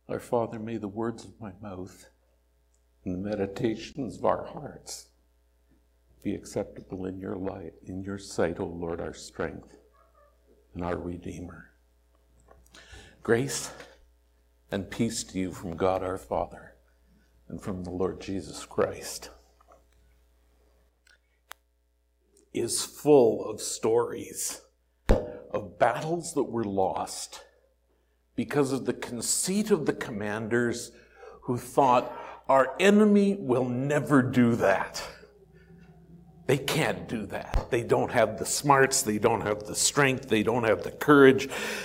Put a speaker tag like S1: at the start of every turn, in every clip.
S1: Our Father, may the words of my mouth and the meditations of our hearts be acceptable in your light, in your sight, O Lord, our strength and our Redeemer. Grace and peace to you from God our Father and from the Lord Jesus Christ. Is full of stories of battles that were lost because of the conceit of the commanders who thought, our enemy will never do that. They can't do that. They don't have the smarts, they don't have the strength, they don't have the courage.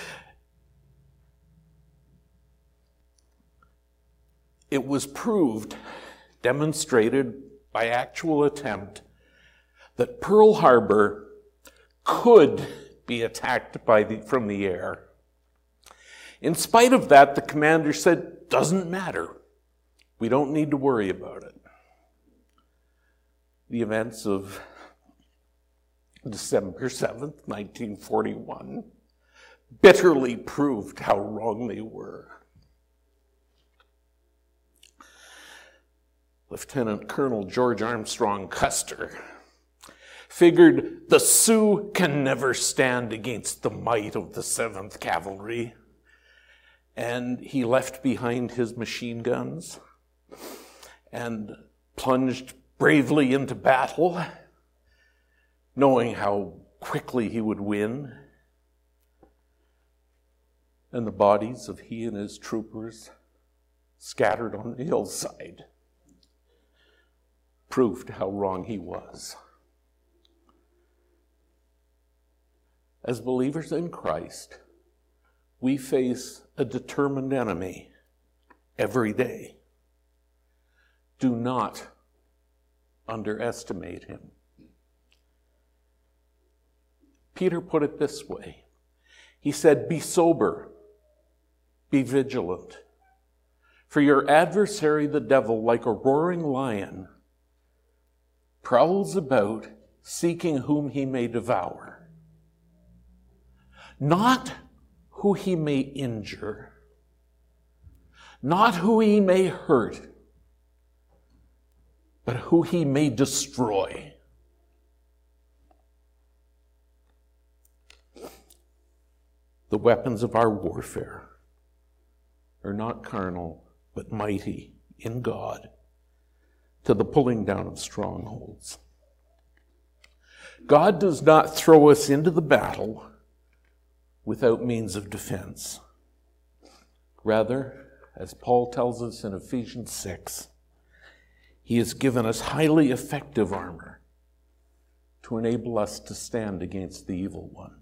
S1: It was proved, demonstrated by actual attempt, that Pearl Harbor could be attacked from the air. In spite of that, the commander said, doesn't matter. We don't need to worry about it. The events of December 7th, 1941, bitterly proved how wrong they were. Lieutenant Colonel George Armstrong Custer figured the Sioux can never stand against the might of the 7th Cavalry. And he left behind his machine guns and plunged bravely into battle, knowing how quickly he would win. And the bodies of he and his troopers scattered on the hillside proved how wrong he was. As believers in Christ, we face a determined enemy every day. Do not underestimate him. Peter put it this way. He said, be sober, be vigilant. For your adversary, the devil, like a roaring lion, prowls about seeking whom he may devour. Not who he may injure, not who he may hurt, but who he may destroy. The weapons of our warfare are not carnal, but mighty in God to the pulling down of strongholds. God does not throw us into the battle without means of defense. Rather, as Paul tells us in Ephesians 6, he has given us highly effective armor to enable us to stand against the evil one.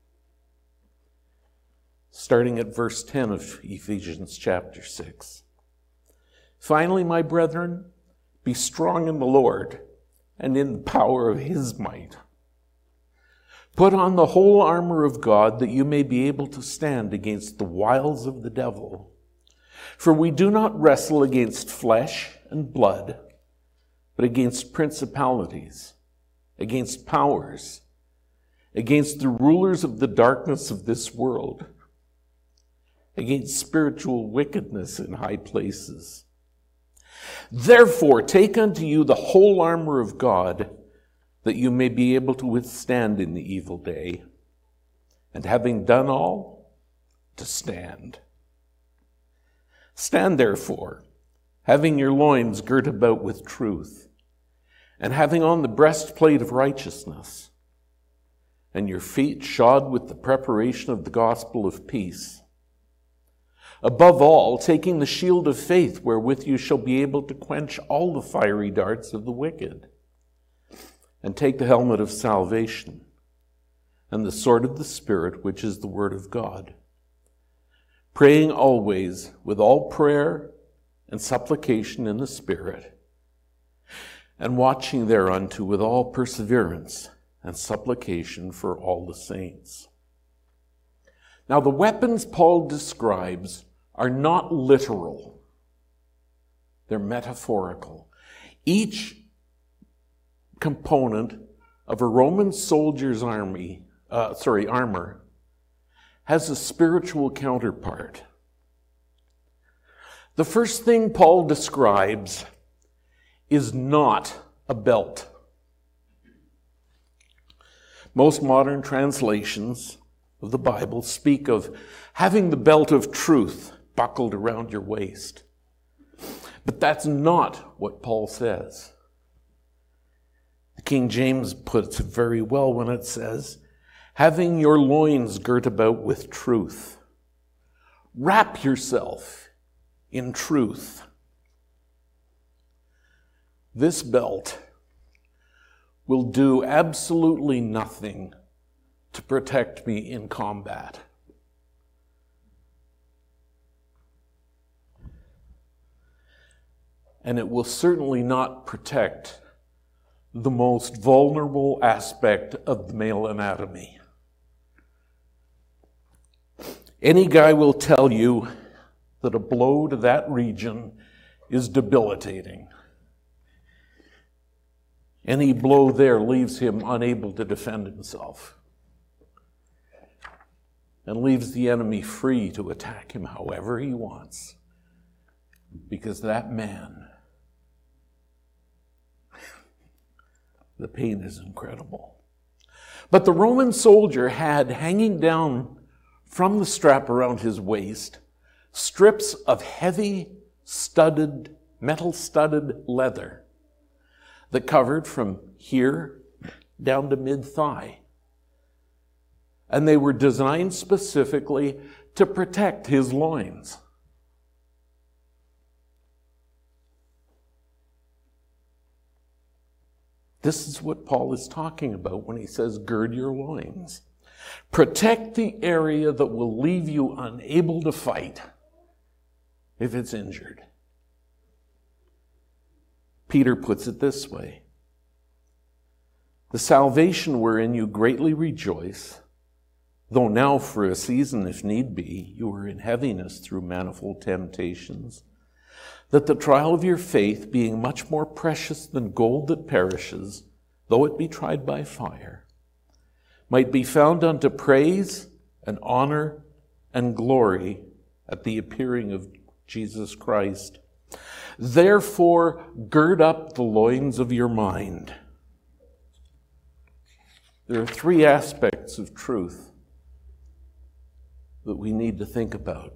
S1: Starting at verse 10 of Ephesians chapter 6. Finally, my brethren, be strong in the Lord and in the power of his might. Put on the whole armor of God that you may be able to stand against the wiles of the devil. For we do not wrestle against flesh and blood, but against principalities, against powers, against the rulers of the darkness of this world, against spiritual wickedness in high places. Therefore, take unto you the whole armor of God, that you may be able to withstand in the evil day, and having done all, to stand. Stand therefore, having your loins girt about with truth, and having on the breastplate of righteousness, and your feet shod with the preparation of the gospel of peace. Above all, taking the shield of faith, wherewith you shall be able to quench all the fiery darts of the wicked. And take the helmet of salvation, and the sword of the Spirit, which is the word of God. Praying always with all prayer and supplication in the Spirit, and watching thereunto with all perseverance and supplication for all the saints. Now, the weapons Paul describes are not literal. They're metaphorical. Each component of a Roman soldier's armor has a spiritual counterpart. The first thing Paul describes is not a belt. Most modern translations of the Bible speak of having the belt of truth buckled around your waist. But that's not what Paul says. The King James puts it very well when it says, having your loins girt about with truth. Wrap yourself in truth. This belt will do absolutely nothing to protect me in combat. And it will certainly not protect the most vulnerable aspect of the male anatomy. Any guy will tell you that a blow to that region is debilitating. Any blow there leaves him unable to defend himself and leaves the enemy free to attack him however he wants, because that man, the pain is incredible. But the Roman soldier had hanging down from the strap around his waist strips of heavy metal-studded leather that covered from here down to mid-thigh. And they were designed specifically to protect his loins. This is what Paul is talking about when he says, gird your loins. Protect the area that will leave you unable to fight if it's injured. Peter puts it this way: the salvation wherein you greatly rejoice, though now for a season, if need be, you are in heaviness through manifold temptations, that the trial of your faith, being much more precious than gold that perishes, though it be tried by fire, might be found unto praise and honor and glory at the appearing of Jesus Christ. Therefore, gird up the loins of your mind. There are three aspects of truth that we need to think about.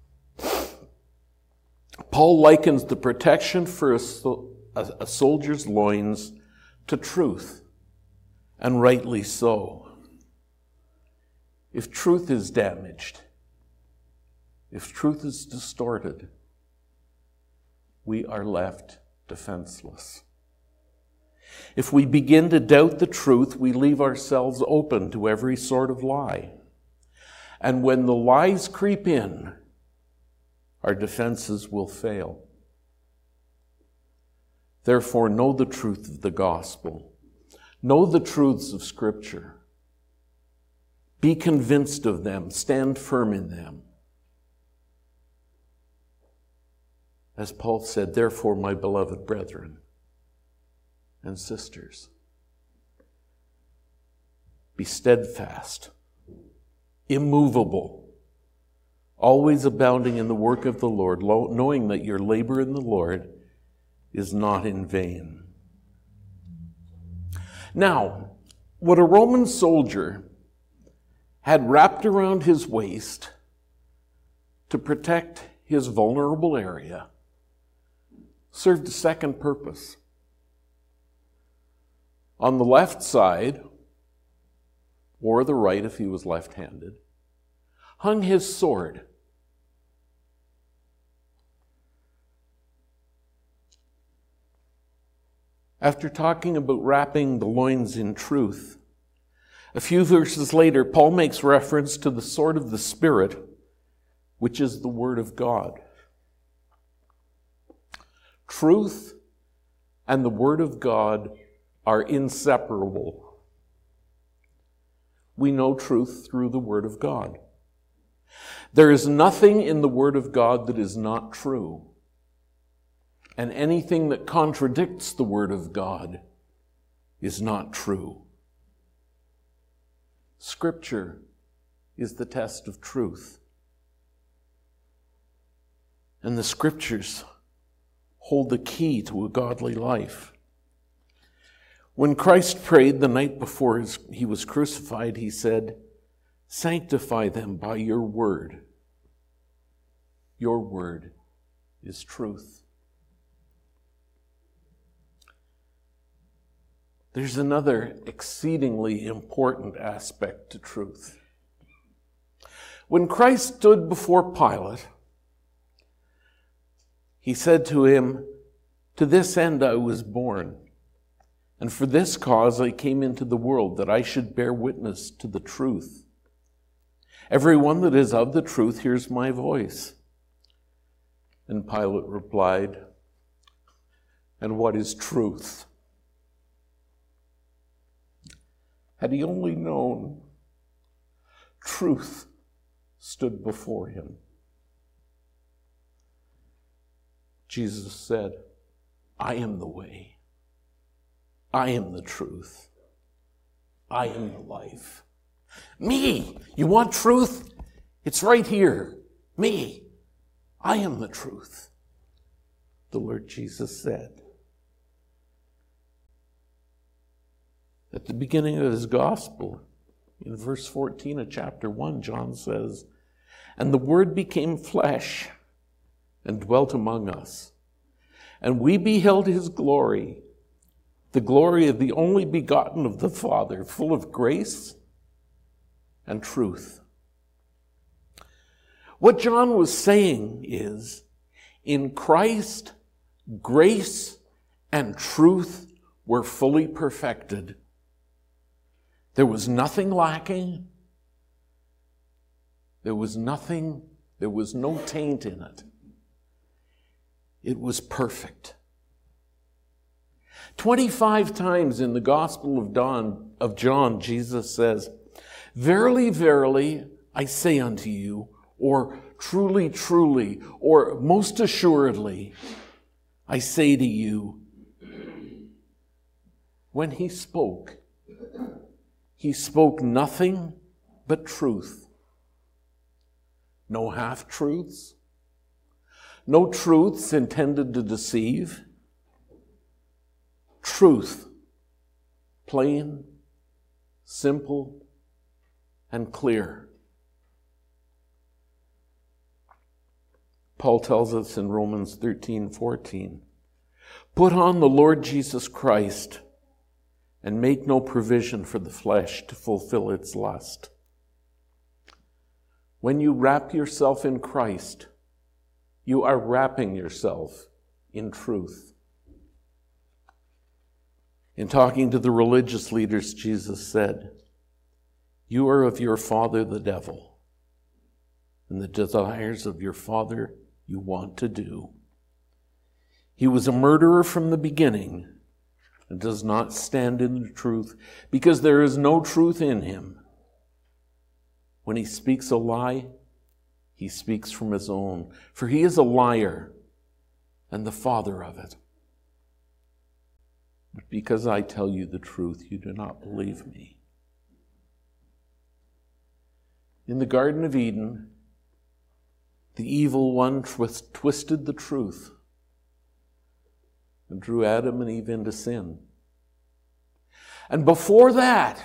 S1: Paul likens the protection for a soldier's loins to truth, and rightly so. If truth is damaged, if truth is distorted, we are left defenseless. If we begin to doubt the truth, we leave ourselves open to every sort of lie. And when the lies creep in, our defenses will fail. Therefore, know the truth of the gospel. Know the truths of Scripture. Be convinced of them. Stand firm in them. As Paul said, therefore, my beloved brethren and sisters, be steadfast, immovable, always abounding in the work of the Lord, knowing that your labor in the Lord is not in vain. Now, what a Roman soldier had wrapped around his waist to protect his vulnerable area served a second purpose. On the left side, or the right if he was left-handed, hung his sword. After talking about wrapping the loins in truth, a few verses later, Paul makes reference to the sword of the Spirit, which is the Word of God. Truth and the Word of God are inseparable. We know truth through the Word of God. There is nothing in the Word of God that is not true. And anything that contradicts the Word of God is not true. Scripture is the test of truth. And the Scriptures hold the key to a godly life. When Christ prayed the night before he was crucified, he said, "Sanctify them by your word. Your word is truth." There's another exceedingly important aspect to truth. When Christ stood before Pilate, he said to him, "To this end I was born, and for this cause I came into the world, that I should bear witness to the truth. Everyone that is of the truth hears my voice." And Pilate replied, "And what is truth?" Had he only known, truth stood before him. Jesus said, "I am the way. I am the truth. I am the life." Me! You want truth? It's right here. Me! I am the truth, the Lord Jesus said. At the beginning of his gospel, in verse 14 of chapter 1, John says, "And the Word became flesh and dwelt among us. And we beheld his glory, the glory of the only begotten of the Father, full of grace and truth." What John was saying is, in Christ, grace and truth were fully perfected. There was nothing lacking. There was no taint in it. It was perfect. 25 times in the Gospel of John, Jesus says, "Verily, verily, I say unto you," or "Truly, truly," or "Most assuredly, I say to you." When he spoke nothing but truth. No half-truths. No truths intended to deceive. Truth, plain, simple, and clear. Paul tells us in Romans 13:14, "Put on the Lord Jesus Christ and make no provision for the flesh to fulfill its lust." When you wrap yourself in Christ, you are wrapping yourself in truth. In talking to the religious leaders, Jesus said, "You are of your father the devil, and the desires of your father you want to do. He was a murderer from the beginning and does not stand in the truth, because there is no truth in him. When he speaks a lie, he speaks from his own, for he is a liar and the father of it. But because I tell you the truth, you do not believe me." In the Garden of Eden, the evil one twisted the truth and drew Adam and Eve into sin. And before that,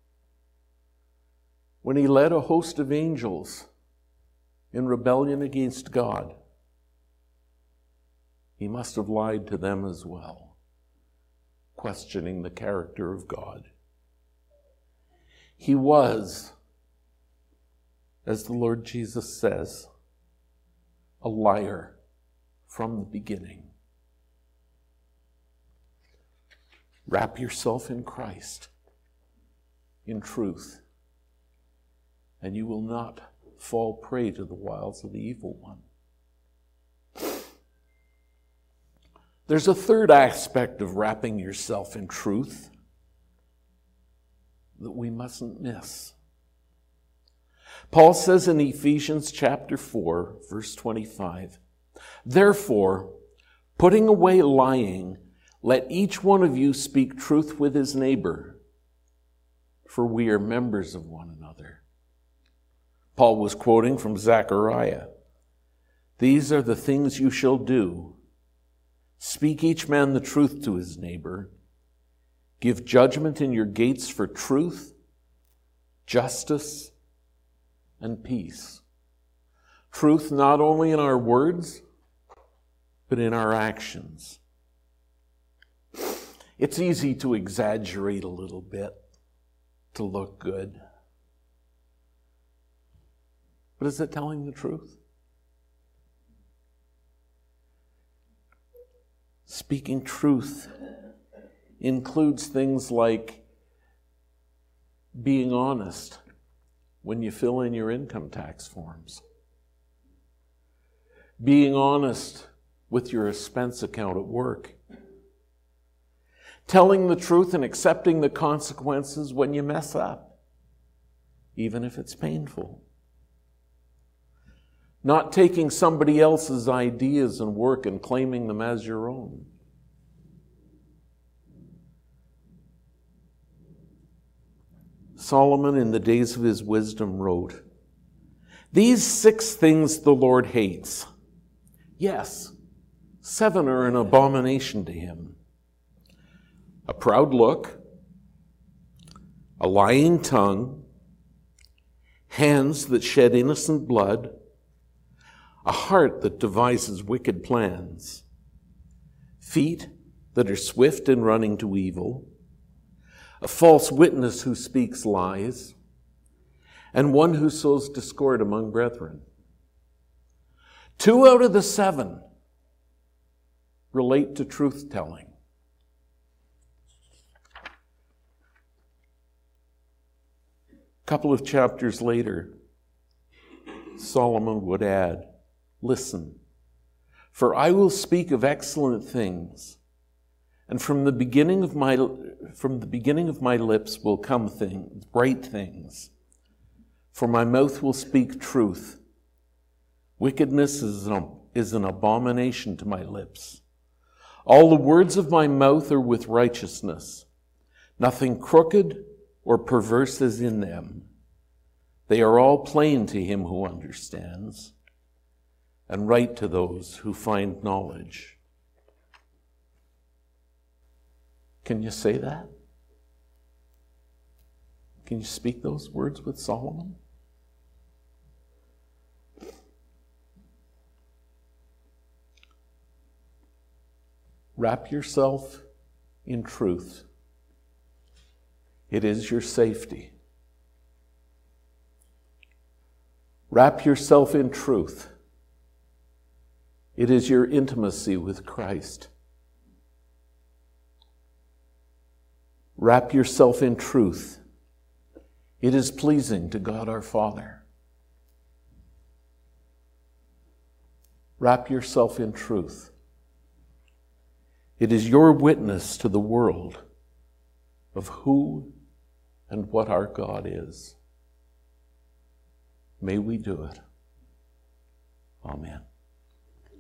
S1: when he led a host of angels in rebellion against God, he must have lied to them as well, questioning the character of God. He was, as the Lord Jesus says, a liar from the beginning. Wrap yourself in Christ, in truth, and you will not fall prey to the wiles of the evil one. There's a third aspect of wrapping yourself in truth that we mustn't miss. Paul says in Ephesians chapter 4, verse 25, "Therefore, putting away lying, let each one of you speak truth with his neighbor, for we are members of one another." Paul was quoting from Zechariah. These are the things you shall do. Speak each man the truth to his neighbor. Give judgment in your gates for truth, justice, and peace. Truth not only in our words, but in our actions. It's easy to exaggerate a little bit to look good. But is it telling the truth? Speaking truth includes things like being honest when you fill in your income tax forms, being honest with your expense account at work, telling the truth and accepting the consequences when you mess up, even if it's painful. Not taking somebody else's ideas and work and claiming them as your own. Solomon, in the days of his wisdom, wrote, "These 6 things the Lord hates. Yes, 7 are an abomination to him. A proud look, a lying tongue, hands that shed innocent blood, a heart that devises wicked plans, feet that are swift in running to evil, a false witness who speaks lies, and one who sows discord among brethren." 2 out of the 7 relate to truth-telling. A couple of chapters later, Solomon would add, "Listen, for I will speak of excellent things, and from the beginning of my lips will come things, bright things. For my mouth will speak truth. Wickedness is an abomination to my lips. All the words of my mouth are with righteousness. Nothing crooked or perverse is in them. They are all plain to him who understands, and right to those who find knowledge." Can you say that? Can you speak those words with Solomon? Wrap yourself in truth. It is your safety. Wrap yourself in truth. It is your intimacy with Christ. Wrap yourself in truth. It is pleasing to God our Father. Wrap yourself in truth. It is your witness to the world of who and what our God is. May we do it. Amen.